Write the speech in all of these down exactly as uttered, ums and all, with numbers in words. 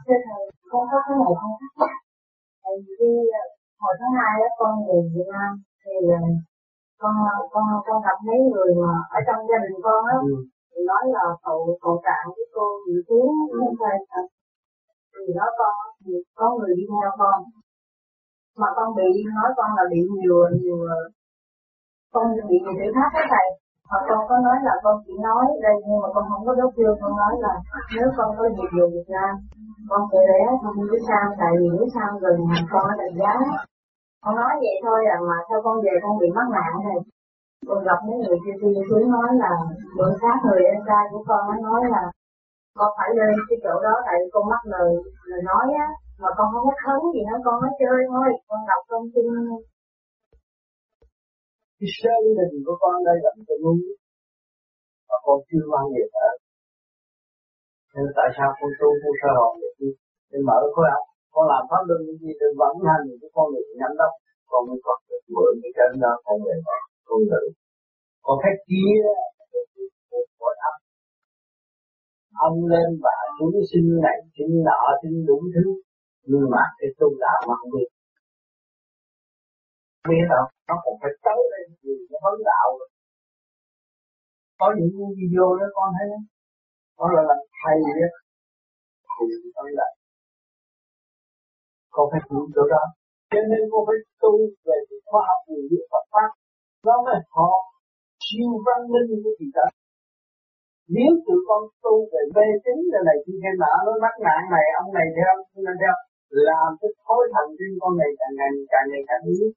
Thưa thầy, con có cái này con thắc mắc. Tại vì hồi tháng hai đó con về Việt Nam thì con con con gặp mấy người mà ở trong gia đình con á, ừ. thì nói là cậu cậu Trạng với cô Diệu Tiến không phải thì nói con thì có người đi theo con, mà con bị nói con là bị nhiều nhiều con bị nhiều thử thách đó thầy. Mà con có nói là con chỉ nói đây nhưng mà con không có đốt hương, con nói là nếu con có dịp về Việt Nam con sẽ rẽ không biết sao, tại vì biết sao gần con ở Đạch Giá. Con nói vậy thôi à, mà theo con về con bị mắc nạn này. Con gặp mấy người kia kia xuống nói là bữa sát người em trai của con nó nói là con phải lên cái chỗ đó tại con mắc lời lời nói á, mà con không có khấn gì hết, con nói chơi thôi, con đọc trong kinh. Cái sơ đình của con đây là một ngu mà con chưa quan nghiệp ở, nên tại sao con tu con sơ hồn để đi để mở khối óc, con làm pháp luân như gì để vận hành cái con người nhắm đốc, con mới có được mượn cái chân đó con người con tự con thấy kia khối óc ông lên và xuống sinh này sinh nọ sinh đủ thứ, nhưng mà cái tu đạo mà không biết biết đâu, nó còn phải tới đây gì nó vấn đạo. Có những video đó con thấy đó, nó là làm thầy á, thì con là con phải hiểu chỗ đó, cho nên con phải tu về cái khoa học về cái Phật pháp, nó mới họ siêu văn minh của gì đó. Nếu tụi con tu về mê tín rồi này kia kia nọ, nó mắc nạn này ông này theo ông này theo, làm cái thối thần kinh con này càng ngày càng ngày càng yếu.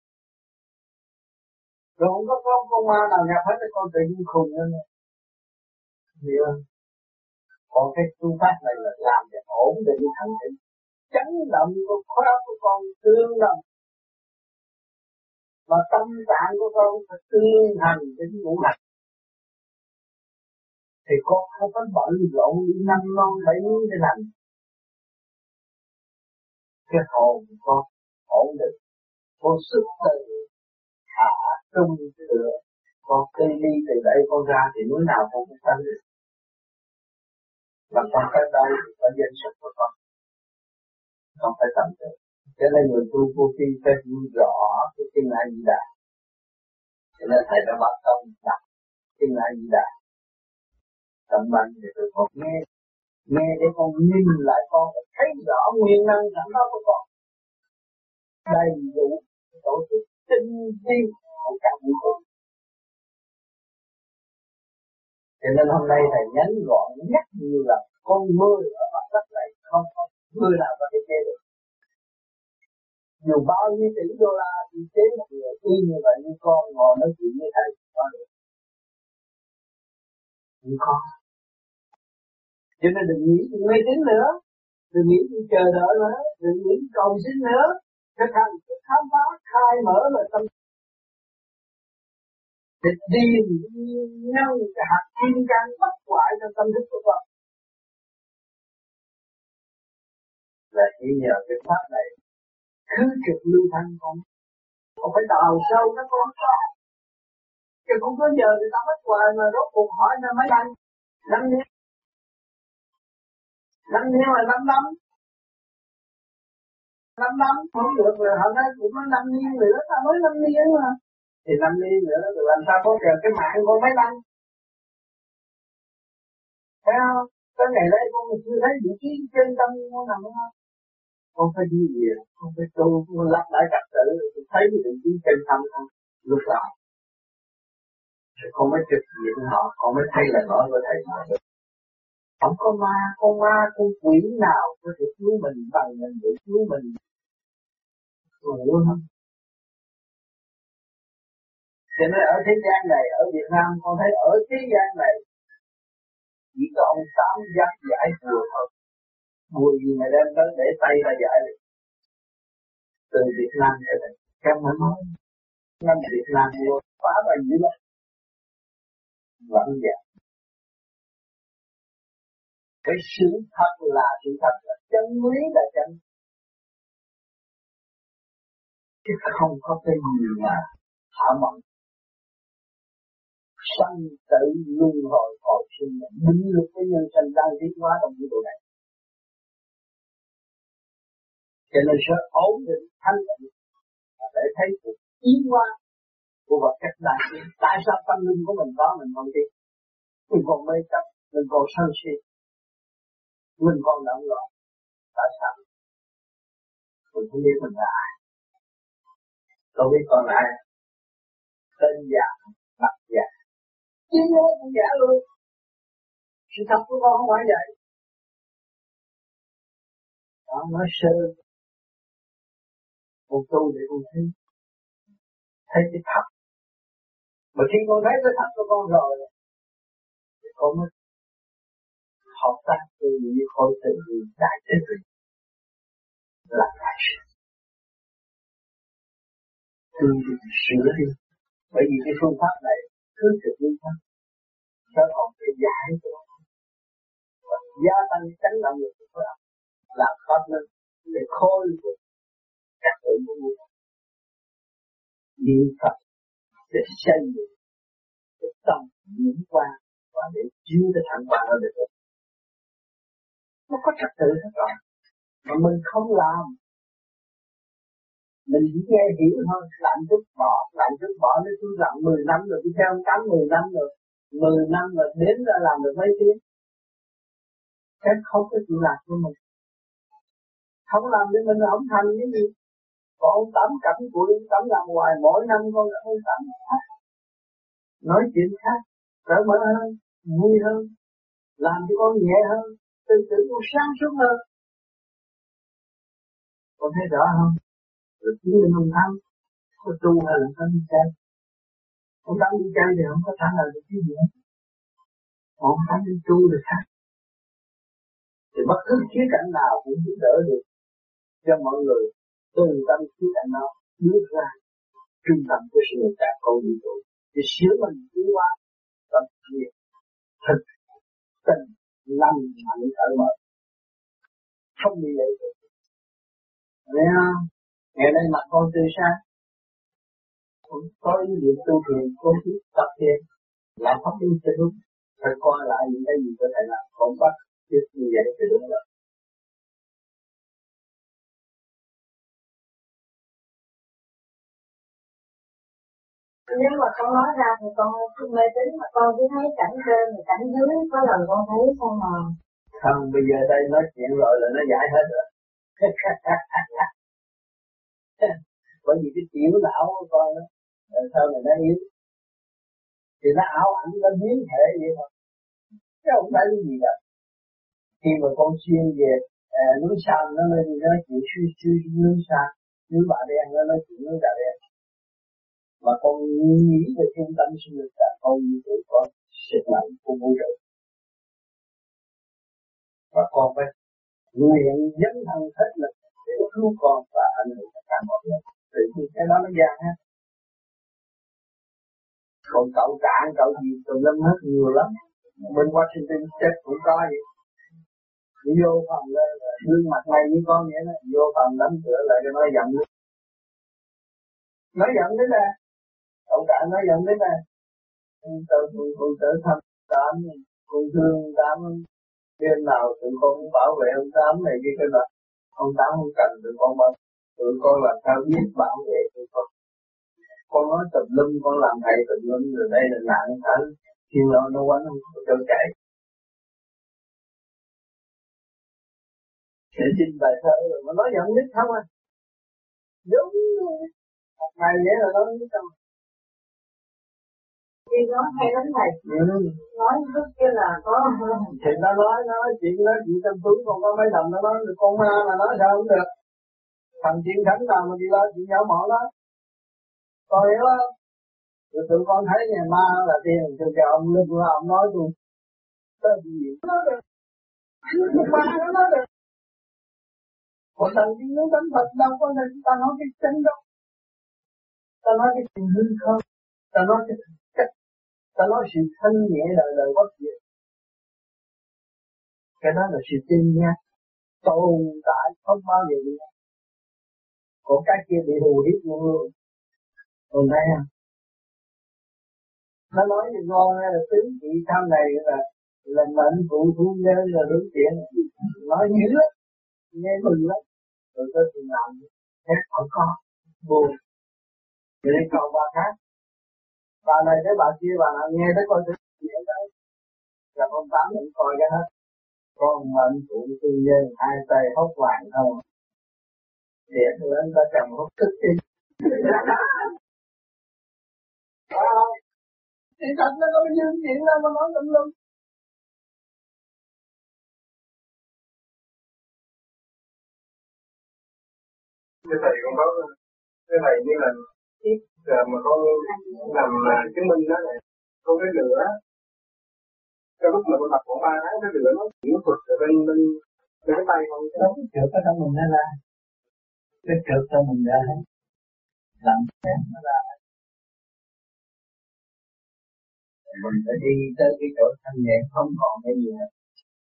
Rồi không có con con ma nào nhập hết, con tự nhiên khùng lên rồi. Hiểu không? Còn cái tu pháp này là làm để ổn định thắng định, chấn động của khối óc của con tương đồng, và tâm trạng của con phải tương hành đến ngũ hành. Thì con không có bận rộn đi năm non bảy núi để làm. Cái hồn của con ổn định, con sức từ hạ trung thừa, con đi đi từ đây con ra thì núi nào con cũng tăng được. Và con tới đây thì có danh sách của con, con phải tận được. Cho nên người tu vô vi phải hiểu rõ cái kinh A Di Đà. Cho nên thầy đã bắt tâm đọc kinh A Di Đà. Tâm mạnh thì tôi con nghe, nghe để con nhìn lại con thấy rõ nguyên năng sẵn đó của con. Đầy đủ tổ chức tinh vi của cả vũ trụ. Cho nên hôm nay thầy nhấn gọn nhất nhiều là con mưa ở mặt đất này không có mưa nào có thể chế được. Dù bao nhiêu tỷ đô la thì chế một người y như vậy, như con ngồi nói chuyện với thầy có được. Nhưng con. Cho nên đừng nghĩ chuyện mê tín nữa, đừng nghĩ chuyện chờ đợi nữa, đừng nghĩ cầu xin nữa. Thực hành, khám phá, khai mở là tâm. Để điền nhau cái hạt thiên can bất hoại trong tâm thức của con. Là chỉ nhờ cái pháp này cứ trực lưu thanh con, con phải đào sâu các con con, chứ không có giờ người ta bất hoại mà rốt cuộc hỏi là mấy lần năm niên, năm niên là năm năm, năm năm không được rồi họ nói cũng có năm niên nữa, ta mới năm niên mà, thì năm niên nữa rồi làm sao có chờ cái mạng con mấy lần, thấy không? Tới ngày đây con chưa thấy vị trí chân tâm con nằm không? Con phải đi về, con phải tu, con lặp lại trật tự, thấy cái vị trí chân tâm con lúc đó. Rồi con mới trực diện họ, con mới thấy là nói với thầy mà được. Không có ma, con ma, con quỷ nào có thể cứu mình bằng mình để cứu mình. Con hiểu không? Cho nên ở thế gian này, ở Việt Nam con thấy ở thế gian này chỉ có ông Tám giác giải bùa thôi. Bùa gì mà đem tới để tay ra giải được. Từ Việt Nam trở về, trong mới nói năm Việt Nam vô phá bao nhiêu lắm. Vẫn vậy. Cái sự thật là sự thật, là chân lý là chân. Chứ không có cái gì mà thả mộng. Sanh tử luân hồi hồi sinh, định luật cái nhân sinh đang tiến hóa trong vũ trụ này. Cho nên sự ổn định thanh tịnh để thấy sự tiến hóa của vật chất đại diện. Tại sao tâm linh của mình có mình không biết? Mình còn mê chấp, mình còn sân si, mình còn động loạn. Tại sao? Mình không biết mình là ai. Tôi biết con là ai. Tên giả, mặt giả. Chính nó cũng giả luôn. Sự thật của con không phải vậy. Đó nói sơ. Con tu để con thấy. Thấy cái thật. Mà khi con thấy cái thật của con rồi, thì con mới hợp tác từ những khối tình yêu đại thế vị. Là đại sự. Thương đi, sửa đi. Bởi vì cái phương pháp này cứ thực phương pháp. Cho con cái giải của và gia tăng chấn động lực của nó. Làm pháp lên để khôi phục các tự của mình. Niệm Phật để xây dựng cái tâm nhiễm qua và để chiếu cái thẳng qua nó được. Nó có trật tự hết rồi. Mà mình không làm. Mình chỉ nghe hiểu thôi. Làm chút bỏ, làm chút bỏ. Nếu tôi làm mười năm rồi, tôi theo tám mười năm rồi. Mười năm rồi đến ra làm được mấy tiếng. Cái không có chịu làm cho mình. Không làm cho mình là không thành cái gì. Còn ông Tắm cẩm của ông Tắm làm hoài. Mỗi năm con gặp ông Tắm khác. Nói chuyện khác. Cởi mở hơn. Vui hơn. Làm cho con nhẹ hơn. Tư tưởng con sáng suốt hơn. Con thấy rõ không? Rồi chứng minh ông Tắm có tu hay là không đi chơi. Ông Tắm đi chơi thì không có trả lời được cái gì hết. Ông Tắm đi tu được khác. Thì bất cứ khía cạnh nào cũng giúp đỡ được cho mọi người từ tâm khía cạnh đó bước ra trung tâm của sự nghiệp cả con vũ trụ để sửa mình tiến hóa và việc thực tình lành mạnh ở mở không bị lệ thuộc. Nghe không? Ngày nay mặt con tươi sáng, con có ý niệm tu thiền, con biết tập thiền, làm pháp luân cho đúng, phải coi lại những cái gì có thể làm, không bắt biết như vậy thì đúng rồi. Nếu mà con nói ra thì con không mê tín, mà con chỉ thấy cảnh trên và cảnh dưới, có lần con thấy sao mà. Không, bây giờ đây nói chuyện rồi là nó giải hết rồi. Bởi vì cái tiểu não của con đó, sau này nó yếu. Thì nó ảo ảnh, nó biến thể vậy thôi. Chứ không phải cái gì đâu. Khi mà con xuyên về à, núi Sam, nó lên nói chuyện suy suy núi Sam, núi Bà Đen, nó nói chuyện núi Bà Đen. Mà con nghĩ về trung tâm sinh lực là con như tụi con sức mạnh của vũ trụ. Và con phải nguyện dấn thân hết lực để cứu con và ảnh hưởng tất cả mọi người. Tự nhiên cái đó nó gian hết. Còn cậu cạn, cậu gì tùm lum hết nhiều lắm. Bên Washington State cũng có vậy. Vô phòng là gương mặt này như con vậy đó. Vô phòng đóng cửa lại cho nó giận. Nói giận thế này. Cậu cạn nói giận thế này. Tôi cũng tới thăm Tám, cũng thương Tám. Đêm nào tụi con cũng bảo vệ ông Tám này kia cái đó. Ông Tám không cần tụi con mà. Tụi con làm sao biết bảo vệ tụi con. Con nói tùm lum, con làm thầy tùm lum rồi đây là nạn hả? Chiều nào nó quánh không có cho chạy. Để xin bài thơ rồi mà nói giận nhất không à. Đúng luôn. Một ngày vậy là nói nhất không. Khi nói hay lắm thầy. Ừ. Nói rất kia là có. Thì nó nói, nó nói chuyện, nói chuyện tâm tướng, con có mấy lần nó nói con ma mà nói sao không được. Thằng chuyện khánh nào mà đi lo chuyện nhỏ mọn đó. Con hiểu không? Rồi tụi con thấy nhà ma là tiền, cho cho ông Linh là ông nói tôi. Tên gì nó được. Ma nó nói được. Còn thằng chuyện nó đánh Phật đâu có nên ta nói cái chân đâu. Ta nói cái chuyện hư không. Ta nói cái cách. Ta nói sự thanh nhẹ đời đời bất diệt. Cái đó là sự tin nha. Tồn tại không bao giờ đi. Còn cái kia bị hù hiếp luôn. Còn đây à. Nó nói cho con là tính chị sau này là là mệnh phụ thu nhân là đối chuyện. Nói dữ lắm. Nghe mừng lắm. Rồi tới thì làm hết không có buồn. Vậy đi cầu bà khác. Bà này tới bà kia bà nào nghe tới coi tới gì ở đây. Gặp ông Tám cũng coi cái hết. Con mệnh phụ tư nhân hai tay hốt hoàng không. Điện lên ta cầm hút thức đi. Thì thật nó có dương chuyện đâu mà nói lắm lắm. Cái thầy con có cái thầy như là ít mà con làm chứng minh đó này, con cái lửa cái lúc mà con tập khoảng ba tháng cái lửa nó chuyển thuật ở bên bên bên cái tay con nó cái trượt ở trong mình nó ra, cái trượt trong mình ra hết, làm sáng nó ra. Mình phải đi tới cái chỗ thanh nhẹ không còn cái gì hết.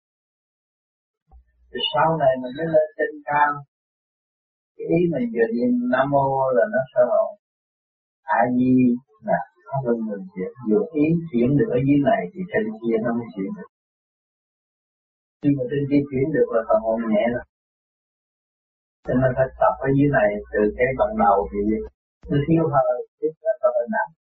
Rồi sau này mình mới lên trên cao. Cái ý mình vừa niệm Nam Mô là nó sơ hồn. A Di là không cần mình chuyển. Dù ý chuyển được ở dưới này thì trên kia nó mới chuyển được. Khi mà trên kia chuyển được là phần hồn nhẹ rồi. Cho nên phải tập ở dưới này từ cái ban đầu thì nó thiếu hơi, tiếp là có hơi nặng.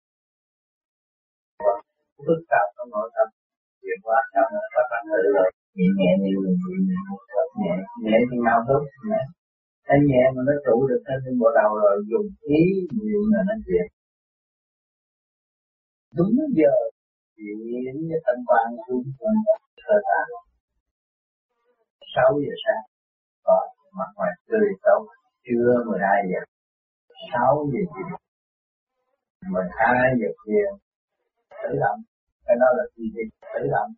Phức tạp trong nội tâm, chuyển qua trong các bạn tự rồi nhẹ nhẹ nhẹ nhẹ nhẹ nhẹ thì nào tốt nhẹ. Cái nhẹ mà nó trụ được trên bộ đầu rồi dùng ý nhiều là nó chuyển. Đúng giờ chuyển với thanh quan xuống cơ thể. Sáu giờ sáng còn mặt ngoài tươi tốt, trưa mười hai giờ, sáu giờ chiều, mười hai giờ chiều, tự động. Cái đó là gì gì tự động.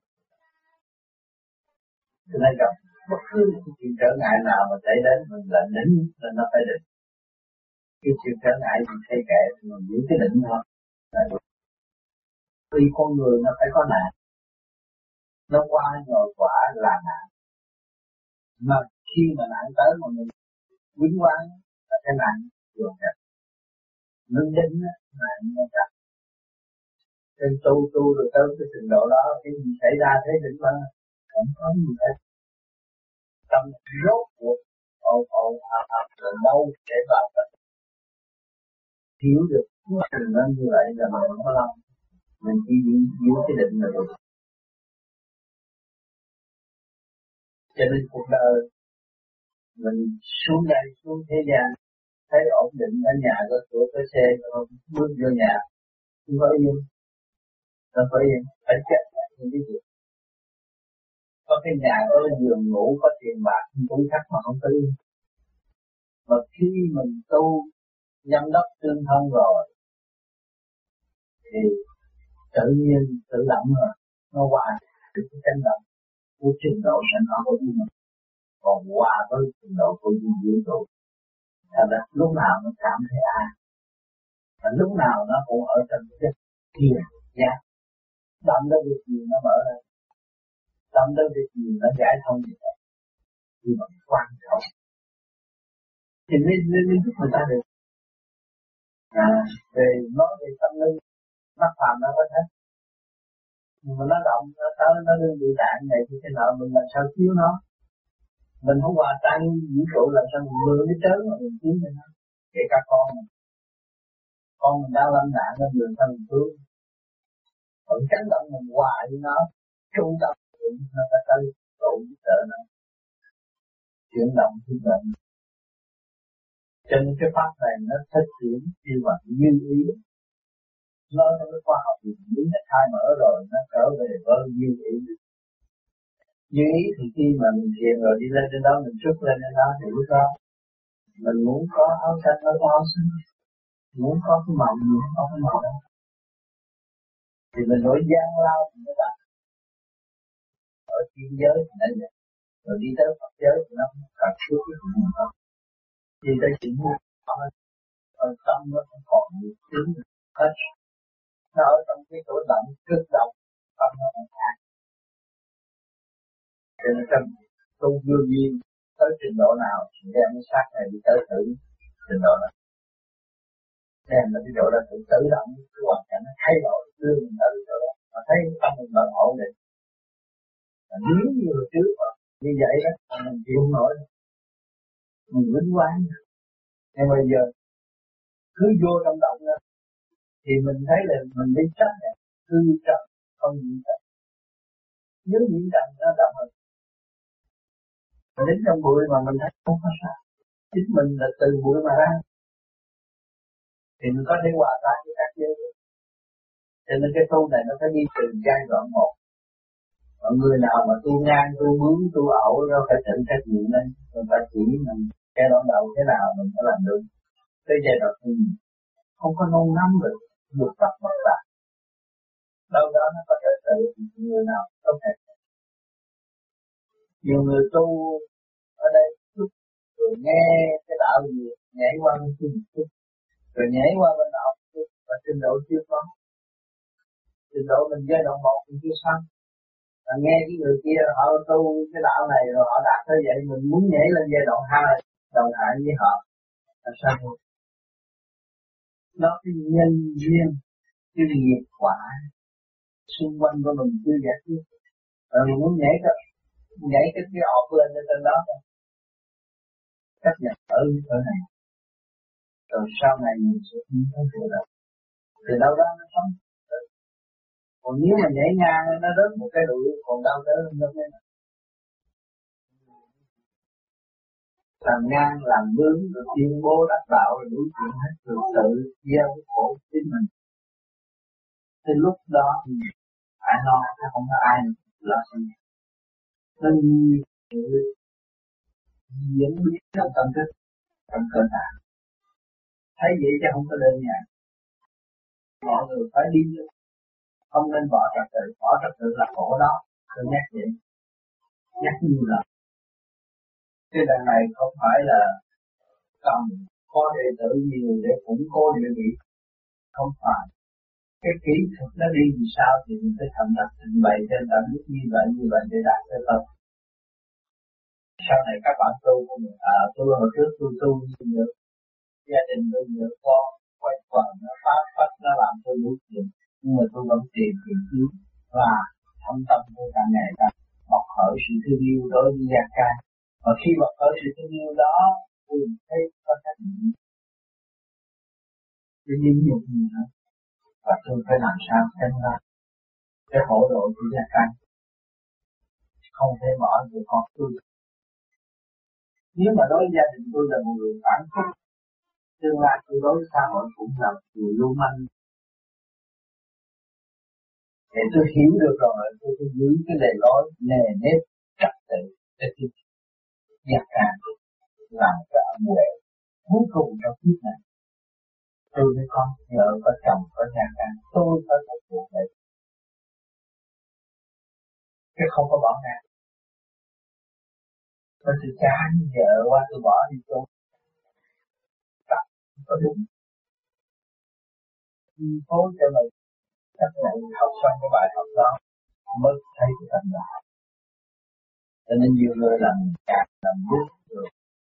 Cho nên gặp bất cứ chuyện trở ngại nào mà xảy đến mình là nín nên nó phải định. Cái chuyện trở ngại thì thay kệ thì mình giữ cái định thôi. Vì con người nó phải có nạn. Nó qua nhồi quả là nạn. Mà khi mà nạn tới mà mình quýnh quán là cái nạn dồn dập. Nó định á, nạn nó chặt. Nên tu tu rồi tới cái trình độ đó, cái gì xảy ra thế định mà không có gì hết. Tâm rốt cuộc ồn ồn ào ào rồi đâu để vào tâm. Hiểu được quá trình nó như vậy là mình không có lòng. Mình chỉ giữ cái định là được. Cho nên cuộc đời mình xuống đây, xuống thế gian, thấy ổn định ở nhà, có cửa, có xe, không bước vô nhà, không có yên. Không có yên, phải chết những cái gì. Có cái nhà, có cái giường ngủ, có tiền bạc, cũng khắc mà không có yên. Mà khi mình tu, nhâm đốc tương thông rồi, thì tự nhiên, tự động rồi, nó hòa được cái cánh động của trình độ sẵn có của mình. Còn hòa với trình độ của vũ trụ. Thật ra lúc nào nó cảm thấy ai. Và lúc nào nó cũng ở trong cái thiền giác. Động tới việc gì nó mở ra. Động tới việc gì nó giải thông gì đó. Nhưng mà quan trọng. Thì nên nên nên giúp người ta được. À, về nói về tâm linh, mắt phàm nó có hết. Nhưng mà nó động, nó tới, nó đưa bị tạng này thì cái nợ mình làm sao chiếu nó. Mình không hòa tan vũ trụ làm sao mình mưa cái trớn mà mình chiếu cho nó. Kể cả con mình. Con mình đang lâm nạn lên đường sao mình cứu. Còn chấn động mình hòa với nó, trung tâm nó phải tới độ giúp đỡ nó. Chuyển động giúp đỡ nó. Cho nên cái pháp này nó thực hiện khi mà như ý. Nó trong cái khoa học thì lý nó khai mở rồi, nó trở về với như ý. Như ý thì khi mà mình thiền rồi đi lên trên đó, mình trút lên trên đó thì lúc đó mình muốn có áo xanh nó có áo xanh, muốn có cái màu gì nó có cái màu đó. Thì mình nổi gian lao thì nó đạt. Ở thiên giới thì nó vậy. Rồi đi tới Phật giới thì nó càng suốt cái chuyện đó. Đi tới chuyện mua ở tâm nó không còn nhiều thứ hết. Nó ở trong cái chỗ động, cực động, tâm nó không khác. Cho nên trong tu vô duyên tới trình độ nào thì đem cái xác này đi tới thử trình độ nào. Đem là cái chỗ đó tự tự động, cái hoàn cảnh nó thay đổi, đưa mình tới chỗ đó. Mà thấy tâm mình vẫn ổn định. Mà nếu như hồi trước mà như vậy đó, mình chịu không nổi. mình vinh quang. Nhưng bây giờ cứ vô trong động đó thì mình thấy là mình bị chấp nhận, cứ chấp không nhiễm trần. Nếu nhiễm trần nó động rồi, mình đến trong bụi mà mình thấy không có sao, chính mình là từ bụi mà ra, thì mình có thể hòa tan với các giới. Cho nên cái tu này nó phải đi từ giai đoạn một. Mọi người nào mà tu ngang, tu bướng, tu ẩu nó phải tự trách nhiệm lên, mình phải chỉ mình cái đoạn đầu thế nào mình phải làm được. Tới giai đoạn thứ nhì không có nôn nóng được, được tập mất lại. Đâu đó nó có thể tự người nào có thể. Nhiều người tu ở đây chút rồi nghe cái đạo gì nhảy qua bên kia một chút, rồi nhảy qua bên đạo một chút, và trình độ chưa có. Trình độ mình giai đoạn một mình chưa xong. Và nghe cái người kia họ tu cái đạo này rồi họ đạt tới vậy, mình muốn nhảy lên giai đoạn hai đồng hại với họ là sao thôi. Nó cái nhân duyên, cái nghiệp quả xung quanh của mình chưa giải quyết, rồi mình muốn nhảy cái nhảy cái cái ọp lên trên đó thôi. Chấp nhận ở ở này, rồi sau này mình sẽ không có sự đâu. Từ đâu đó nó sống. Còn nếu mà nhảy ngang nó rớt một cái đuổi, còn đau đớn nó mới làm ngang, làm bướng, rồi tuyên bố đắc đạo, rồi đối chuyện hết, rồi tự gieo cái khổ chính mình. Từ lúc đó thì phải lo, không có ai lo xin. Nên nhiều sự diễn biến trong tâm thức, trong cơ thể. Thấy vậy chứ không có đơn giản. Mọi người phải đi được. Không nên bỏ trật tự, bỏ trật tự là khổ đó. Tôi nhắc vậy, nhắc nhiều lần. Cái đằng này không phải là cần có đệ tử nhiều để củng cố địa vị, không phải. Cái kỹ thuật nó đi vì sao thì mình phải thành lập trình bày cho người ta biết như vậy như vậy để đạt tới tâm. Sau này các bạn tu của mình, à tôi hồi trước tôi tu như được, gia đình tôi được con, quay quần nó phá phách nó làm tôi đủ chuyện, nhưng mà tôi vẫn tìm tìm cứu và thâm tâm tôi càng ngày càng bộc khởi sự thương yêu đối với gia can. Và khi bộc khởi sự thương yêu đó, tôi thấy có trách nhiệm, tôi nhịn nhục nhiều hơn, và tôi phải làm sao xem ra cái hỗ trợ của gia can, không thể bỏ người con tôi. Nếu mà đối với gia đình tôi là một người phản khúc, tương lai tôi đối với xã hội cũng là người lưu manh. Để tôi hiểu được rồi, tôi sẽ giữ cái lề lối nề nếp trật tự để tôi gia can làm cái ẩn huệ cuối cùng trong kiếp này. Tôi với con, vợ có chồng có gia can, tôi phải có cuộc đời, chứ không có bỏ ngang. Tôi sẽ cha như vợ qua tôi bỏ đi tôi. Đó, có đúng. Chi phối cho mình các bạn học xong cái bài học đó mới thấy cái thành quả. Cho nên nhiều người làm càng làm bước rồi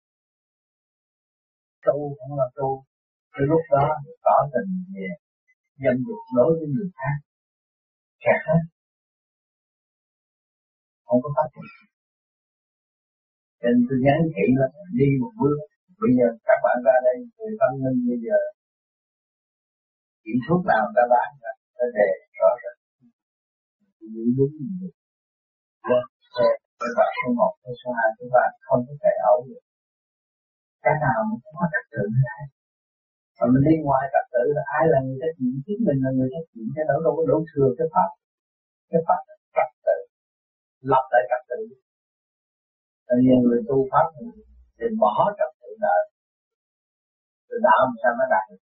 tu không là tu, cái lúc đó tỏ tình về dâm dục đối với người khác kẹt hết, không có phát triển. Cho nên tôi nhắn chị là đi một bước. Bây giờ các bạn ra đây người văn minh bây giờ chỉ thuốc nào ta bán ra ta đề rõ ràng giữ đúng như vậy. Các bạn số một, số hai, số ba không có thể ẩu được. Cái nào cũng có trật tự hết. Mà mình đi ngoài trật tự là ai là người trách nhiệm, chính mình là người trách nhiệm, cái đó đâu có đổ thừa cái pháp. Cái pháp là trật tự, lập lại trật tự. Tại vì người tu pháp thì bỏ trật tự đời, rồi đạo làm sao nó đạt được.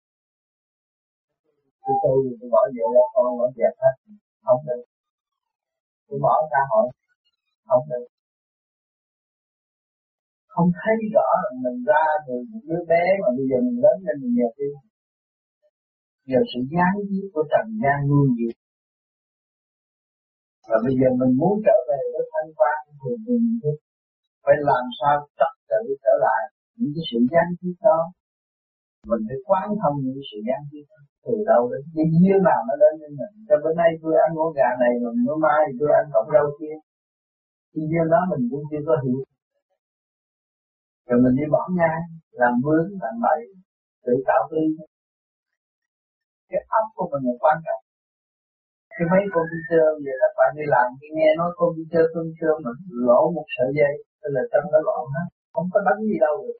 Tôi tu tôi bỏ vợ ra con bỏ dẹp hết, không được. Tôi bỏ xã hội, không được. Không thấy rõ là mình ra từ một đứa bé mà bây giờ mình lớn lên mình nhiều đi. Giờ sự gián tiếp của trần gian nuôi dưỡng. Và bây giờ mình muốn trở về với thanh quan thì mình phải làm sao trật tự trở lại những cái sự gián tiếp đó. Mình phải quán thông những sự gián tiếp đó. Từ đâu đến cái duyên nào nó đến với mình. Cho bữa nay tôi ăn con gà này, mình bữa mai tôi ăn cọng rau kia. Cái duyên đó mình cũng chưa có hiểu. Rồi mình đi bỏ ngang, làm vướng, làm bậy, tự tạo tư. Cái óc của mình là quan trọng. Cái mấy computer giờ các bạn đi làm, khi nghe nói computer, computer mà lỗ một sợi dây, tức là trong nó loạn hết, không có đánh gì đâu được.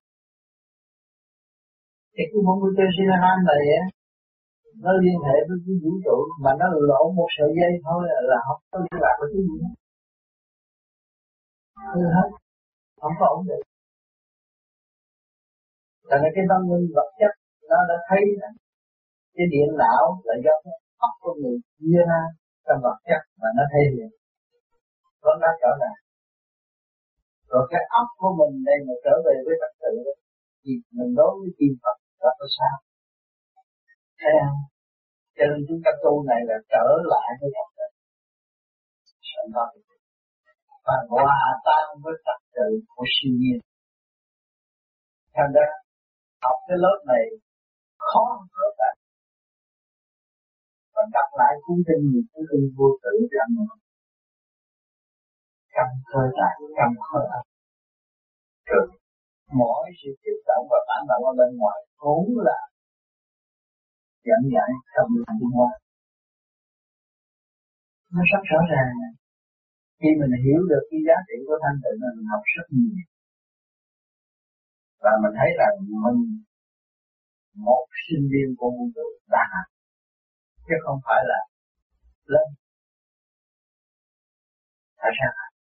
Cái computer Sinahan này á, nó liên hệ với cái vũ trụ, mà nó lỗ một sợi dây thôi là không có liên lạc với cái gì hết. Hư hết, không có ổn định. Cho nên cái văn minh vật chất nó đã thấy đó. Cái điện não là do cái óc của người chia ra trong vật chất mà nó thể hiện. Có nó trở lại. Rồi cái óc của mình đây mà trở về với trật tự đó, thì mình đối với kim Phật là có sao? Thấy không? Cho nên chúng ta tu này là trở lại với trật tự. Sợ nó và hòa tan với trật tự của siêu nhiên. Thành ra học cái lớp này khó hơn cả. Và đọc lại cuốn kinh gì cuốn kinh vô tử rằng cầm khơi lại, cầm khơi lại. Rồi mỗi sự kích động và phản động ở bên ngoài vốn là dẫn dạy trong liên hoa. Nó rất rõ ràng. Khi mình hiểu được cái giá trị của thanh tịnh là mình học rất nhiều. Và mình thấy rằng mình một sinh viên của vũ trụ đã học, chứ không phải là lên. Tại sao?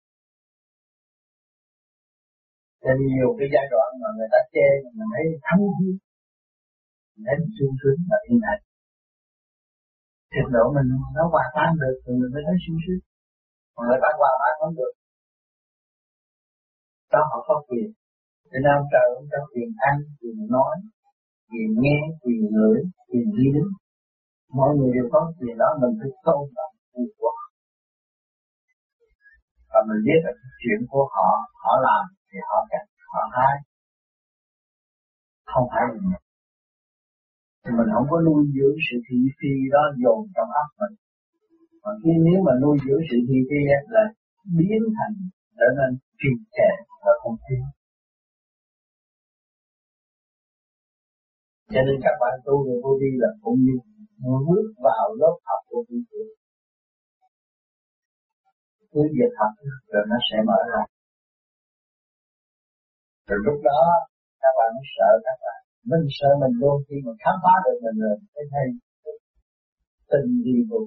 Nên nhiều cái giai đoạn mà người ta chê mình thấy thâm hiu, mình thấy sung sướng và thiên thành. Trình độ mình nó hòa tan được thì mình mới thấy sung sướng. Còn người ta hòa tan không được. Đó họ có quyền. Cho nên ông trời ông cho quyền ăn, quyền nói, quyền nghe, quyền ngửi, quyền đi đứng. Mọi người đều có quyền đó, mình phải tôn trọng quyền của họ. Và mình biết là chuyện của họ, họ làm thì họ cần, họ hay. Không phải mình. Thì mình không có nuôi dưỡng sự thị phi đó dồn trong óc mình. Mà khi nếu mà nuôi dưỡng sự thị phi là biến thành trở nên trì trệ và không tiến. Cho nên các bạn tu về vô vi là cũng như bước vào lớp học của vô vi. Cứ việc học rồi nó sẽ mở ra. Rồi lúc đó các bạn mới sợ các bạn. Mình sợ mình luôn khi mà khám phá được mình rồi mới thấy tình gì cũng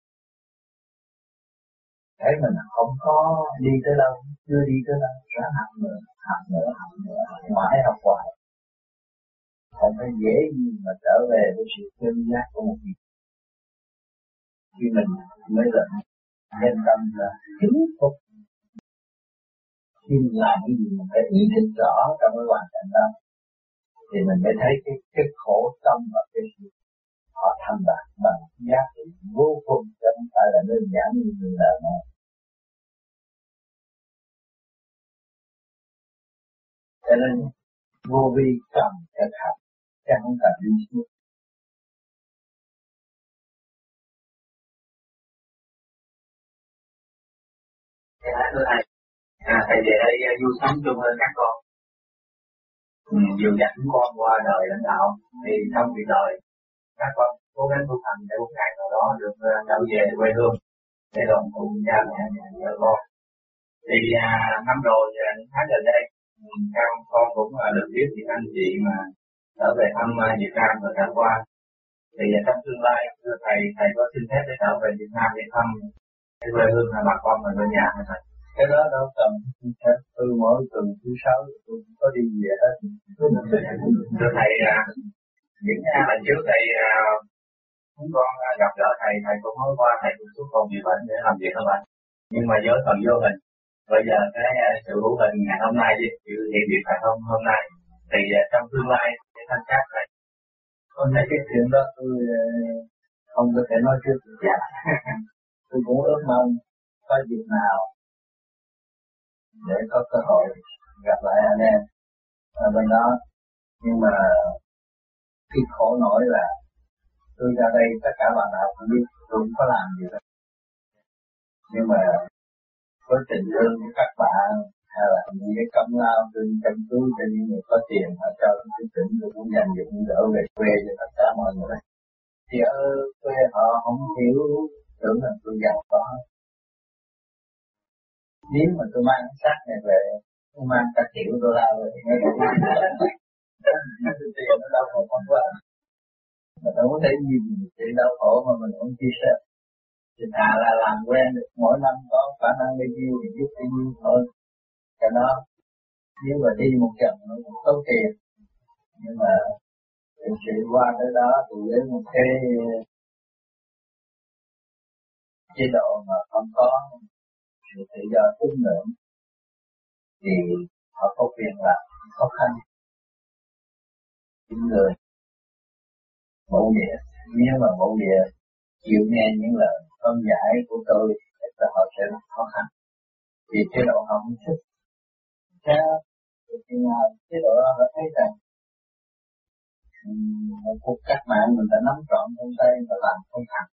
thấy mình không có đi tới đâu, chưa đi tới đâu, ráng học nữa, học nữa, học nữa, mãi học hoài. Không phải dễ gì mà trở về với sự chân giác của một việc. Khi mình mới là nhân tâm là chính phục. Khi mình làm cái gì mình phải ý thức rõ trong cái hoàn cảnh đó. Thì mình mới thấy cái, cái khổ tâm và cái sự họ thành đạt bằng giá trị vô cùng, chứ không phải là đơn giản như người đời này. Cho nên vô vi cần thực hành, chứ không cần đi xuống. Dạ thưa thầy, à, thầy về đây vui sống chung hơn các con. Ừ, dù dẫn con qua đời lãnh đạo thì trong việc đời các con cố gắng tu hành để một ngày nào đó được uh, trở về quê hương để đoàn tụ cha mẹ vợ con. Thì à, năm rồi à, tháng gần đây các con cũng uh, được biết những anh chị mà trở về thăm uh, Việt Nam thời gian qua. Thì uh, trong tương lai thưa thầy thầy có xin phép để trở về Việt Nam để thăm cái quê hương là bà con và người nhà hay thầy? Cái đó đâu cần từ mỗi tuần thứ sáu tôi có đi về hết. Thưa thầy, những lần trước thầy chúng con gặp gỡ thầy, thầy cũng nói qua thầy cũng xuống còn bị bệnh để làm việc các bạn. Nhưng mà với phần vô hình, bây giờ cái sự hữu hình ngày hôm nay với sự hiện diện phải không hôm nay thì trong tương lai sẽ thanh chắc thầy. Con thấy cái chuyện đó tôi không có thể nói trước. Dạ. Tôi cũng ước mong có dịp nào để có cơ hội gặp lại anh em ở bên đó. Nhưng mà cái khổ nổi là tôi ra đây tất cả bạn nào cũng biết tôi không có làm gì hết. Nhưng mà với tình thương của các bạn hay là những cái công lao trên căn cứ cho những người có tiền họ cho cái tỉnh tôi cũng dành dụng đỡ về quê cho tất cả mọi người. Thì ở quê họ không hiểu, tưởng là tôi giàu có. Nếu mà tôi mang xác này về, tôi mang cả triệu đô la về thì nó cũng tiền nó đâu có mất quá. Mình không có thể nhìn chuyện đau khổ mà mình không chia sẻ. Thì thà là làm quen được mỗi năm có khả năng bao nhiêu thì giúp bao nhiêu thôi. Cho nó, nếu mà đi một trận nó cũng tốn tiền. Nhưng mà thực sự qua tới đó thì với một cái chế độ mà không có sự tự do tín ngưỡng thì họ có quyền làm khó khăn. Những người mẫu địa, nếu mà mẫu địa chịu nghe những lời phân giải của tôi thì họ sẽ rất khó khăn. Vì chế độ họ không thích. Thế nhưng mà chế độ đó họ thấy rằng một cuộc cách mạng mình đã nắm trọn trong tay và làm không thành.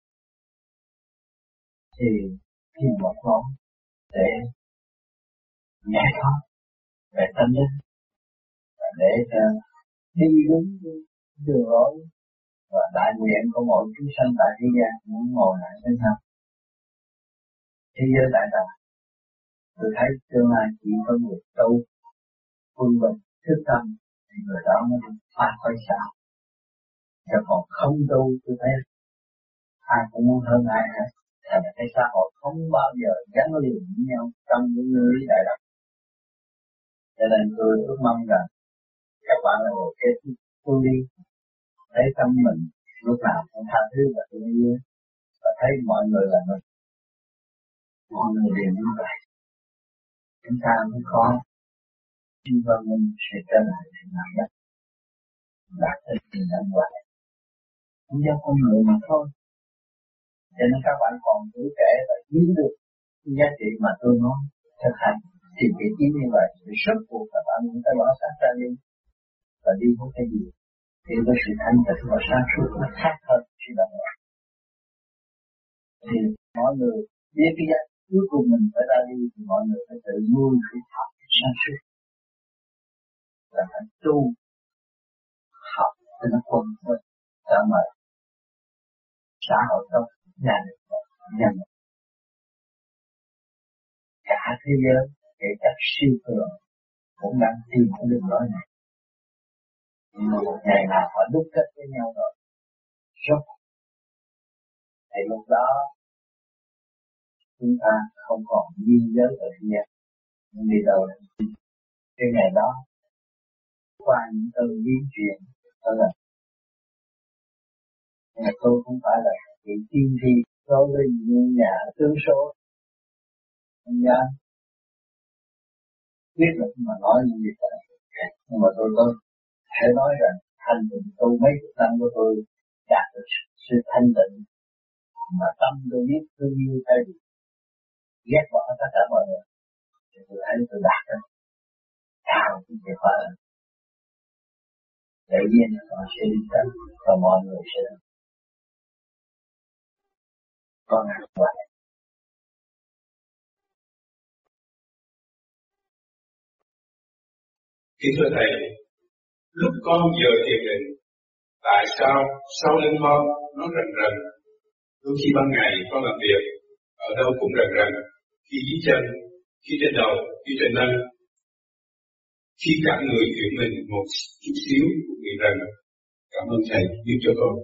Thì khi một ngón để giải thoát về tâm linh và để cho đi đúng đường lối và đại nguyện của mọi chúng sanh tại thế gian muốn ngồi lại với nhau. Thế giới đại đạo, tôi thấy tương lai chỉ có người tu, quân bình, thức tâm thì người đó mới phát挥sao. Chứ còn không tu tôi thấy ai cũng muốn hơn ai hết. Thành cái xã hội không bao giờ gắn liền với nhau trong những người đại đạo. Cho nên tôi ước mong rằng các bạn là một cái tu đi, thấy tâm mình lúc nào cũng tha thứ và thương yêu và thấy mọi người là mình, mọi người đều như vậy. Chúng ta mới có nhưng mà mình sẽ trở lại sự nặng nhất đạt tới tình anh hoài cũng do con người mà thôi. Cho nên các bạn còn tuổi trẻ và hiểu được giá trị mà tôi nói thực hành thì cái ý như vậy thì suốt cuộc các bạn cũng phải bỏ sát ra đi và đi với cái gì thì với sự thanh tịnh và sáng suốt nó khác hơn sự đồng loạt. Thì mọi người biết cái giá cuối cùng mình phải ra đi thì mọi người phải tự nuôi sự học sáng suốt là phải tu học cho nó quân với sao mà xã hội tốt, gia đình tốt, nhân cả thế giới kể cả siêu cường cũng đang tìm cái đường lối này. Nhưng mà một ngày nào họ đúc kết với nhau rồi rốt thì lúc đó chúng ta không còn biên giới ở thế gian nhưng đi đâu là cái ngày đó qua những từ biến chuyển đó là nhưng mà tôi không phải là vị tiên tri đối với những nhà tướng số không dám biết được mà nói những gì vậy. Nhưng mà tôi tôi thể nói rằng thanh tịnh tu mấy chục năm của tôi đạt được sự thanh tịnh mà tâm tôi biết tôi yêu thay vì ghét bỏ tất cả mọi người thì tôi thấy tôi đạt được cao cái việc phải là tự nhiên họ sẽ đi tới và mọi người sẽ có ngạc vậy. Kính thưa Thầy, lúc con giờ thiền định, tại sao sau lưng con nó rần rần? Đôi khi ban ngày con làm việc, ở đâu cũng rần rần, khi dưới chân, khi trên đầu, khi trên lưng. Khi cả người chuyển mình một chút xíu cũng bị rần. Cảm ơn Thầy giúp cho con.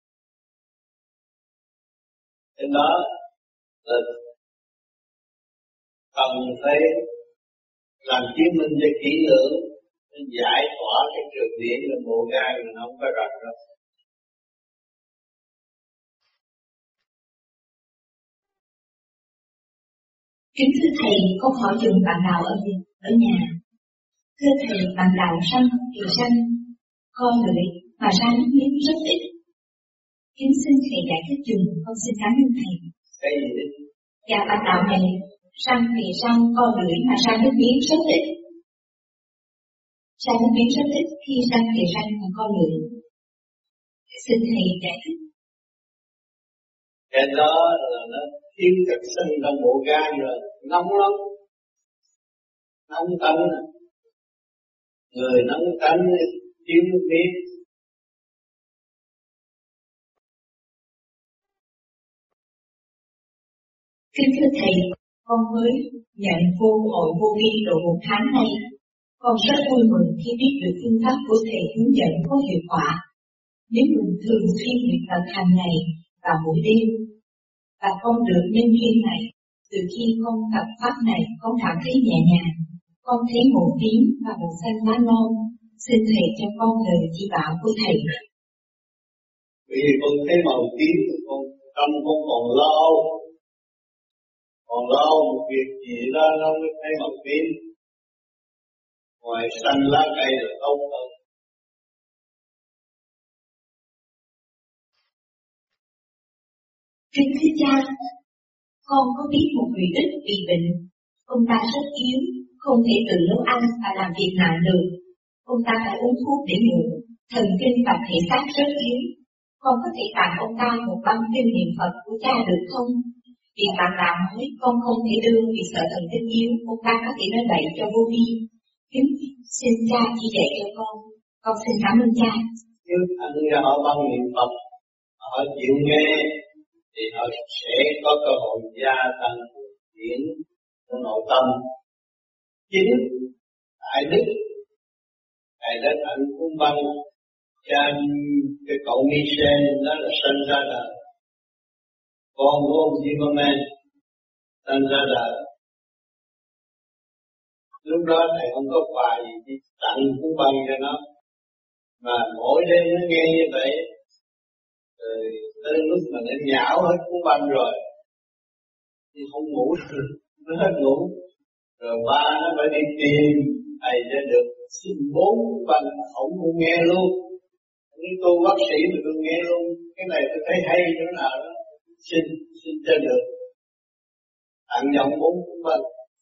Cái đó là cần phải làm chứng minh cho kỹ lưỡng, giải tỏa cái trường điển là bộ gai mà nó không có rạch đâu. Kính thưa Thầy, câu hỏi dùng bạn nào ở ở nhà? Thưa Thầy, bạn đạo sanh thì sanh, con lưỡi mà ra nước miếng rất ít. Kính xin Thầy giải thích dùm, con xin cảm ơn Thầy. Cái gì ít? Dạ, bạn đạo này, sanh thì sanh, con lưỡi mà ra nước miếng rất ít. Ra nước miếng rất ít, khi sanh thì sanh mà con lưỡi. Xin Thầy giải thích. Cái đó là nó thiếu chất sinh trong bộ gan rồi, nóng lắm. nóng tánh, người nóng tánh thiếu nước biết. Kính thưa Thầy, con mới nhận vô hội vô vi độ một tháng nay. Con rất vui mừng khi biết được phương pháp của Thầy hướng dẫn có hiệu quả. Nếu mình thường xuyên luyện tập hàng ngày và mỗi đêm, và con được nhân duyên này, từ khi con tập pháp này, con cảm thấy nhẹ nhàng. Con thấy màu tím và màu xanh lá non. Xin Thầy cho con lời chỉ bảo của Thầy. Vì con thấy màu tím, con tâm con còn lo, còn lo một việc gì đó nó mới thấy màu tím. Ngoài xanh lá cây là tốt hơn. Kính thưa Cha, con có biết một người ít bị bệnh. Ông ta rất yếu, không thể tự nấu ăn và làm việc nặng được. Ông ta phải uống thuốc để ngủ, thần kinh và thể xác rất yếu. Con có thể tặng ông ta một băng kinh niệm Phật của Cha được không? Vì bạn đạo nói con không thể đưa vì sợ thần kinh yếu, ông ta có thể nói bậy cho vô vi. Kính xin Cha chỉ dạy cho con. Con xin cảm ơn Cha. Nếu anh ra họ băng niệm Phật, họ chịu nghe, thì họ sẽ có cơ hội gia tăng điển của nội tâm. Chính tại Đức, Thầy đã tặng cuốn băng cha cái cậu Michel đó là sinh ra đời. Con của ông Zimmerman sinh ra đời. Lúc đó Thầy không có quà gì, chỉ tặng cuốn băng cho nó. Mà mỗi đêm nó nghe như vậy, rồi tới lúc mà nó nhão hết cuốn băng rồi, thì không ngủ được, nó hết ngủ. Rồi ba nó phải đi tìm Thầy để được xin bốn cuốn băng, không muốn nghe luôn. Những tôi bác sĩ mà tôi nghe luôn, cái này tôi thấy hay chỗ nào đó, xin, xin cho được. Tặng nhận bốn cuốn băng.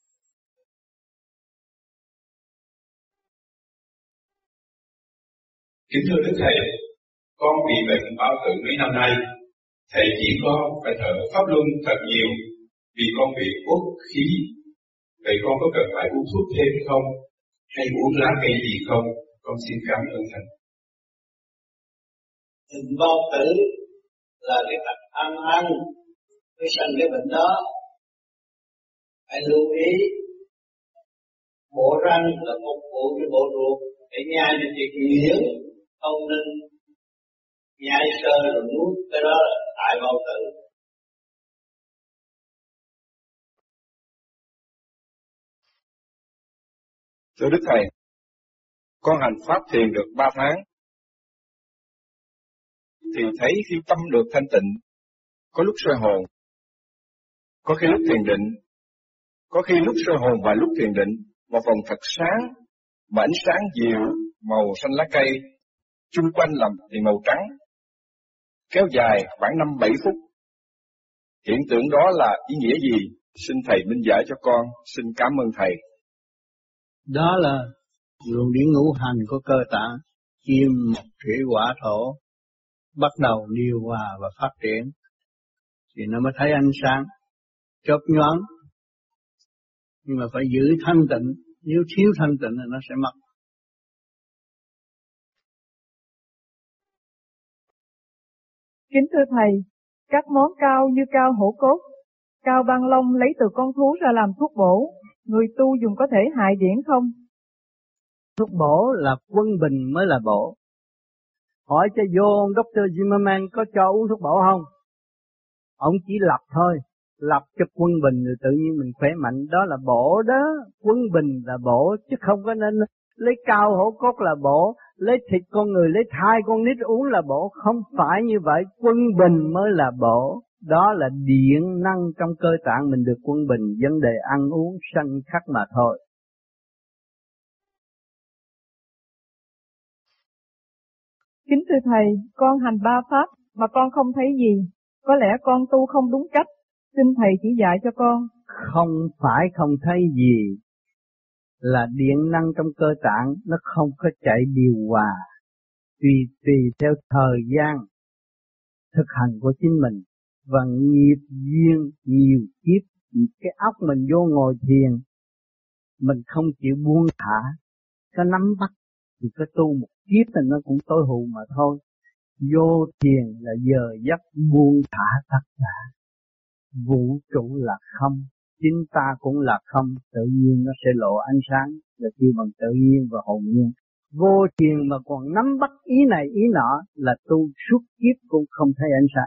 Kính thưa Đức Thầy, con bị bệnh bao tử mấy năm nay. Thầy chỉ có phải thở pháp luân thật nhiều vì con bị uất khí. Vậy con có cần phải uống thuốc thêm không? Hay uống lá cây gì không? Con xin cảm ơn Thầy. Bệnh bao tử là cái tật ăn ăn mới sanh cái bệnh đó. Hãy lưu ý, bộ răng là một bộ cái bộ ruột để nhai cho việc nhiễm, không nên nhai sơ rồi nuốt, cái đó là tại bao tử. Thưa Đức Thầy, con hành pháp thiền được ba tháng, thì thấy khi tâm được thanh tịnh, có lúc soi hồn, có khi lúc thiền định, có khi lúc soi hồn và lúc thiền định, một vòng thật sáng, mà ánh sáng dịu, màu xanh lá cây, chung quanh làm thì màu trắng, kéo dài khoảng năm bảy phút. Hiện tượng đó là ý nghĩa gì? Xin Thầy minh giải cho con, xin cảm ơn Thầy. Đó là luồng điển ngũ hành của cơ tạng, kim, mộc, thủy, hỏa, thổ, bắt đầu điều hòa và phát triển, thì nó mới thấy ánh sáng, chớp nhoáng. Nhưng mà phải giữ thanh tịnh, nếu thiếu thanh tịnh thì nó sẽ mất. Kính thưa Thầy, các món cao như cao hổ cốt, cao băng long lấy từ con thú ra làm thuốc bổ, người tu dùng có thể hại điển không? Thuốc bổ là quân bình mới là bổ. Hỏi cho vô doctor Zimmerman có cho uống thuốc bổ không? Ông chỉ lập thôi, lập cho quân bình rồi tự nhiên mình khỏe mạnh, đó là bổ đó. Quân bình là bổ, chứ không có nên lấy cao hổ cốt là bổ, lấy thịt con người, lấy thai con nít uống là bổ. Không phải như vậy, quân bình mới là bổ. Đó là điện năng trong cơ tạng mình được quân bình, vấn đề ăn uống sanh khắc mà thôi. Kính thưa Thầy, con hành ba pháp mà con không thấy gì, có lẽ con tu không đúng cách, xin Thầy chỉ dạy cho con. Không phải không thấy gì, là điện năng trong cơ tạng nó không có chạy điều hòa, tùy tùy theo thời gian thực hành của chính mình và nghiệp duyên nhiều kiếp. Cái óc mình vô ngồi thiền Mình không chịu buông thả, có nắm bắt thì có tu một kiếp thì nó cũng tối hù mà thôi. Vô thiền là giờ giấc buông thả tất cả. Vũ trụ là không, chính ta cũng là không, tự nhiên nó sẽ lộ ánh sáng, là kêu bằng tự nhiên và hồn nhiên. Vô thiền mà còn nắm bắt ý này ý nọ là tu suốt kiếp cũng không thấy ánh sáng.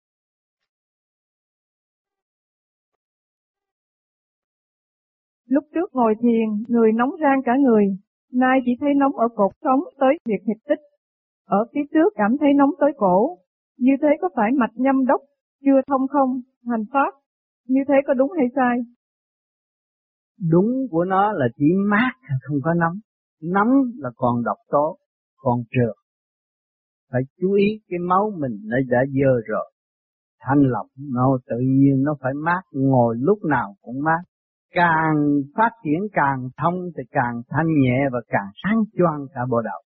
Lúc trước ngồi thiền, người nóng rang cả người, nay chỉ thấy nóng ở cột sống tới huyệt hiệp tích. Ở phía trước cảm thấy nóng tới cổ, như thế có phải mạch nhâm đốc chưa thông không, hành pháp, như thế có đúng hay sai? Đúng của nó là chỉ mát không có nóng, nóng là còn độc tố, còn trượt. Phải chú ý cái máu mình nó đã dơ rồi, thanh lọc nó tự nhiên nó phải mát, ngồi lúc nào cũng mát. Càng phát triển càng thông thì càng thanh nhẹ và càng sáng choang cả bộ đầu.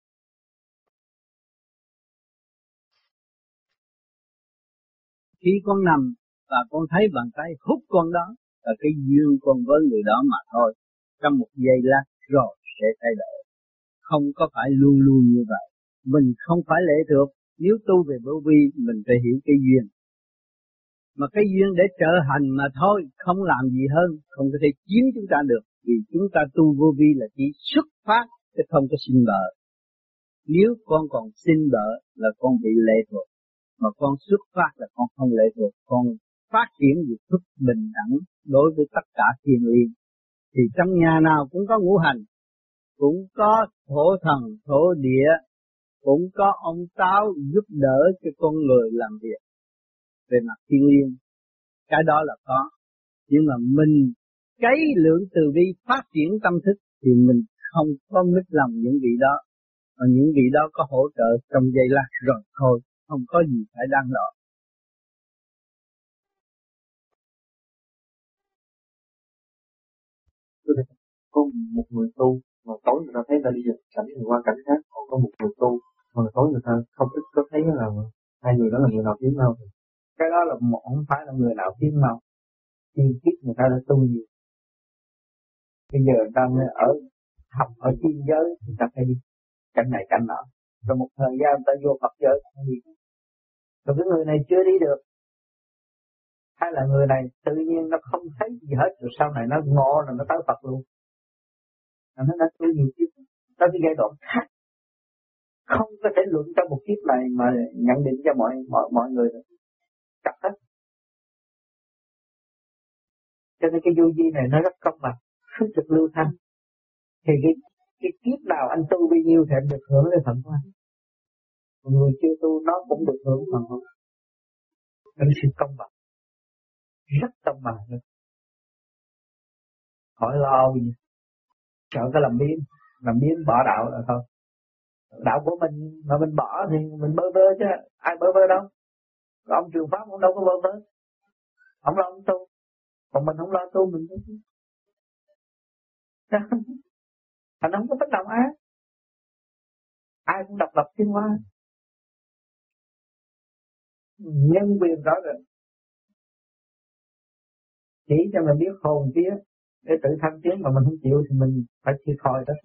Khi con nằm và con thấy bàn tay hút con đó là cái duyên con với người đó mà thôi. Trong một giây lát rồi sẽ thay đổi. Không có phải luôn luôn như vậy. Mình không phải lệ thuộc. Nếu tu về vô vi mình phải hiểu cái duyên. Mà cái duyên để trở hành mà thôi, không làm gì hơn, không có thể chiếm chúng ta được. Vì chúng ta tu vô vi là chỉ xuất phát, chứ không có sinh vợ. Nếu con còn sinh vợ là con bị lệ thuộc. Mà con xuất phát là con không lệ thuộc. Con phát triển việc thức bình đẳng đối với tất cả thiên liêng. Thì trong nhà nào cũng có ngũ hành, cũng có thổ thần, thổ địa, cũng có ông Táo giúp đỡ cho con người làm việc về mặt thiên liêng. Cái đó là có. Nhưng mà mình cái lượng từ bi phát triển tâm thức thì mình không có mít lòng những vị đó. Và những vị đó có hỗ trợ trong giây lát rồi thôi, không có gì phải đáng đo. Có một người tu mà tối người ta thấy ta đi vào cảnh người qua cảnh khác, còn có một người tu mà tối người ta không ít có thấy là hai người đó là người nào kiếm nhau. Cái đó là một không phải là người nào kiếm nhau. Tiên kiếp người ta đã tu nhiều. Bây giờ người ta ở học ở thiên giới người ta phải đi cảnh này cảnh nọ. Rồi một thời gian người ta vô Phật giới không đi. Rồi cái người này chưa đi được. Hay là người này tự nhiên nó không thấy gì hết, rồi sau này nó ngộ là nó tới Phật luôn. Nó đã tu nhiều kiếp, tới cái giai đoạn khác. Không có thể luận trong một kiếp này mà nhận định cho mọi mọi mọi người được. Chắc hết. Cho nên cái vô vi này nó rất công bằng, không được lưu thanh. Thì cái, cái kiếp nào anh tu bao nhiêu thì anh được hưởng cái phần của anh. Người chưa tu nó cũng được hưởng phần của anh. Nó sự công bằng. Rất công bằng nữa. Khỏi lo gì. Sợ cái làm biến, làm biến bỏ đạo là thôi. Đạo của mình mà mình bỏ thì mình bơ vơ chứ, ai bơ vơ đâu. Ông Trường Pháp cũng đâu có bơ vơ. Ông lo ông tu, còn mình không lo tu mình tu. Thành không có bất động á. Ai cũng độc lập tiến hóa. Nhân quyền rõ rệt. Chỉ cho mình biết hồn vía để tự thăng tiến mà mình không chịu thì mình phải thiệt thòi đó.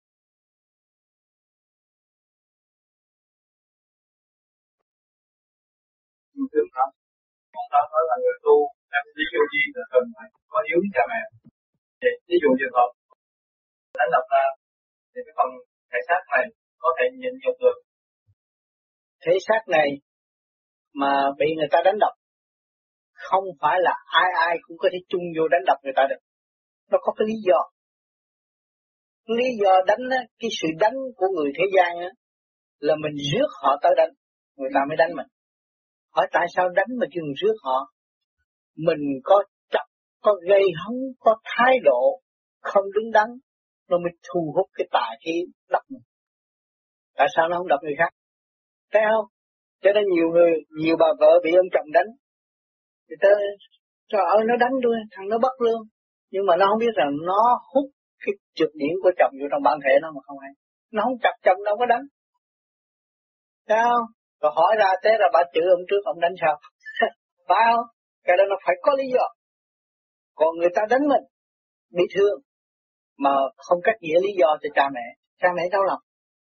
Trường hợp con ta nói là người tu em đi vô vi là cần phải có hiếu với cha mẹ. Thì ví dụ trường hợp đánh đập là thì cái phần thể xác này có thể nhìn nhận được. Thể xác này mà bị người ta đánh đập không phải là ai ai cũng có thể chung vô đánh đập người ta được. Nó có cái lý do. Lý do đánh á, cái sự đánh của người thế gian á, là mình rước họ tới đánh, người ta mới đánh mình. Hỏi tại sao đánh mà chứ mình rước họ? Mình có chấp, có gây hấn, có thái độ không đứng đắn, nó mới thu hút cái tà khí đập mình. Tại sao nó không đập người khác? Thấy không? Cho nên nhiều người, nhiều bà vợ bị ông chồng đánh. Thì ta, trời ơi nó đánh tôi, thằng nó bất lương. Nhưng mà nó không biết rằng nó hút cái trượt điển của chồng vô trong bản thể nó mà không hay. Nó không chặt chồng đâu có đánh. Thấy không? Rồi hỏi ra thế là bà chửi ông trước ông đánh sao? Phải không? Cái đó nó phải có lý do. Còn người ta đánh mình, bị thương, mà không cách nghĩa lý do cho cha mẹ, cha mẹ đau lòng.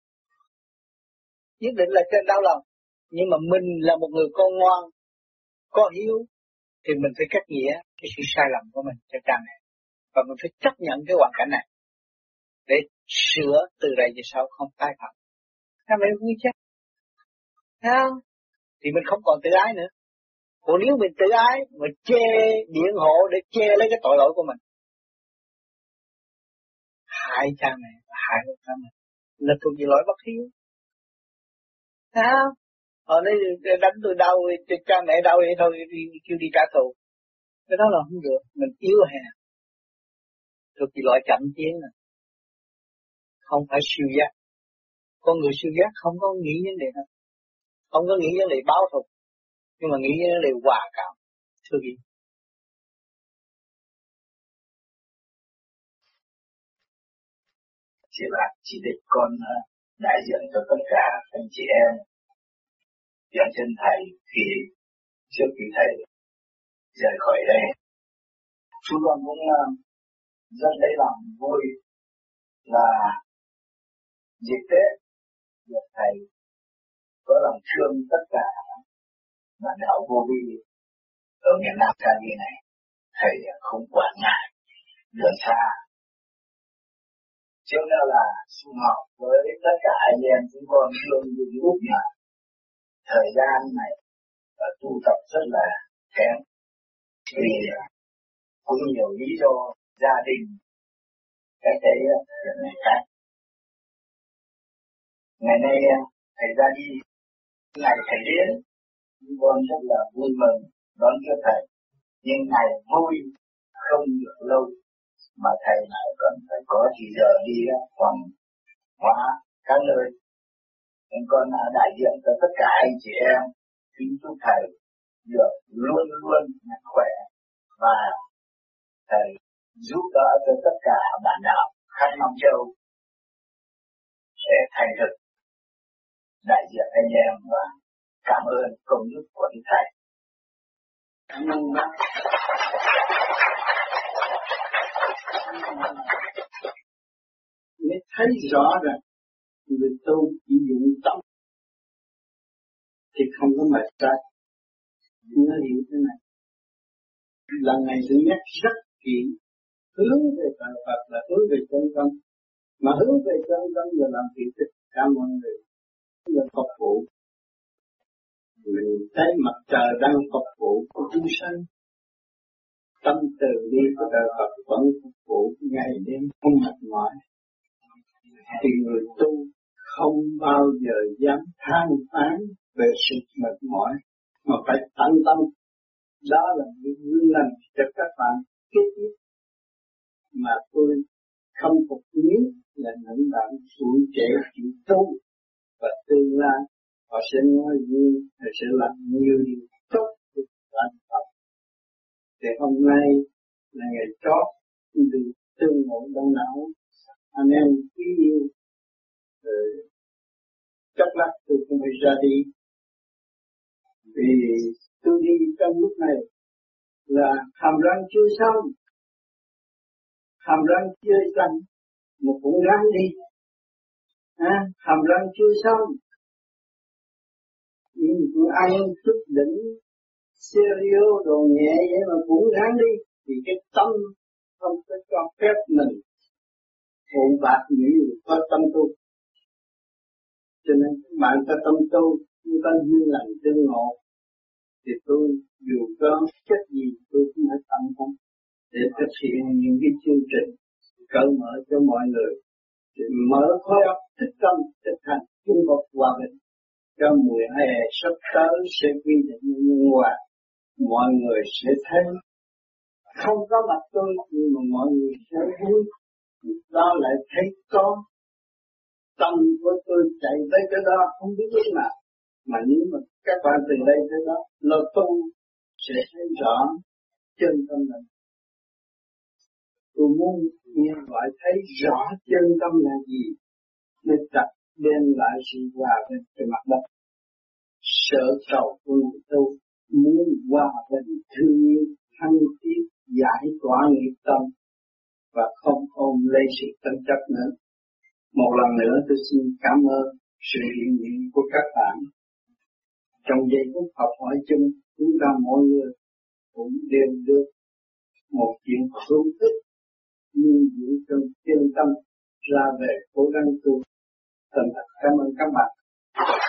Nhất định là trên đau lòng, nhưng mà mình là một người con ngoan, có hiếu, thì mình phải cách nghĩa cái sự sai lầm của mình cho cha mẹ, và mình phải chấp nhận cái hoàn cảnh này để sửa từ đây về sau không tái phạm. Cha mẹ vui chứ, không? Thì mình không còn tự ái nữa. Còn nếu mình tự ái mà chê điện hộ để chê lấy cái tội lỗi của mình, hại cha mẹ, hại người cha mẹ, là thuộc về lỗi bất hiếu. Sao? Họ nói đánh tôi đau, cha mẹ đau vậy thôi, đi, kêu đi trả thù. Cái đó là không được, mình yếu hèn. Thuộc về loại chậm tiến này. Không phải siêu giác. Con người siêu giác không có nghĩ vấn đề đó. Không có nghĩ vấn đề báo thù, nhưng mà nghĩ vấn đề hòa cảm. Thưa gì? Chị bạn chỉ định con đại diện cho tất cả anh chị em diện chân thầy khi trước khi thầy rời khỏi đây. Chúng con cũng rất lấy lòng vui là dịp Tết được thầy có lòng thương tất cả bạn đạo vô vi ở miền Nam Cali này. Thầy không quản ngại đường xa, cho nên là xung họp với tất cả anh em chúng con luôn dùng lúc mà thời gian này và tu tập rất là kém, vì cũng nhiều lý do gia đình cái cái này khác. Ngày nay thầy ra đi, ngày thầy đến chúng con rất là vui mừng đón cho thầy, nhưng ngày vui không được lâu mà thầy lại cần phải có chỉ giờ đi phòng hóa các nơi. Nên con đại diện cho tất cả anh chị em kính chúc thầy được luôn luôn mạnh khỏe và thầy giúp đỡ cho tất cả bạn đạo khắp Nam Châu để thành thực đại diện anh em và cảm ơn công đức của thầy. Cảm ơn bác. Mới thấy rõ rằng người tu chỉ dụng tâm thì không có mệt trái. Nó hiểu thế này. Lần này thứ nhất rất kỹ, hướng về Phật Phật là hướng về chân tâm, mà hướng về chân tâm là làm việc tất cả mọi người, là phục vụ. Mình thấy mặt trời đang phục vụ của chúng sanh, tâm từ bi của trời Phật vẫn phục vụ ngày đêm không mệt mỏi. Thì người tu không bao giờ dám than phán về sự mệt mỏi, mà phải tận tâm. Đó là những gương lành cho các bạn kế tiếp. Mà tôi không phục nhất là những bạn tuổi trẻ chịu tu, và tương lai họ sẽ nói vui, họ sẽ làm nhiều điều tốt cho bản thân. Thì hôm nay là ngày chót được tương ngộ đông đảo anh em quý yêu. Rồi chốc lát tôi cũng phải ra đi, vì tôi đi trong lúc này là hàm răng chưa xong, hàm răng chưa xong mà cũng ráng đi, à, hàm răng chưa xong nhưng tôi ăn chút đỉnh cereal đồ nhẹ vậy mà cũng ráng đi, vì cái tâm không có cho phép mình hồn bạc những người có tâm tu. Cho nên các bạn có tâm tu, chúng ta duyên lành tương ngộ, thì tôi dù có chất gì tôi cũng phải tận tâm để thực hiện những cái chương trình cởi mở cho mọi người, để mở khối óc thích tâm thực hành chung một hòa bình. Cho mười hai hè sắp tới sẽ quy định nhân hòa, mọi người sẽ thấy không có mặt tôi nhưng mà mọi người sẽ vui, đó lại thấy có tâm của tôi chạy tới cái đó không biết lúc nào. Mà nếu mà các bạn từ đây tới đó lo tu sẽ thấy rõ chân tâm mình. Tôi muốn nhân loại thấy rõ chân tâm là gì để tập đem lại sự hòa bình trên mặt đất. Sợ cầu của người tu muốn hòa bình thương yêu thăng tiến giải tỏa nghiệp tâm, và không ôm lấy sự tranh chấp nữa. Một lần nữa tôi xin cảm ơn sự hiện diện của các bạn. Trong giây phút học hỏi chung, chúng ta mỗi người cũng đều được một chuyện hữu ích, nhưng giữ trong chân tâm ra về cố gắng tu. Thành thật cảm ơn các bạn.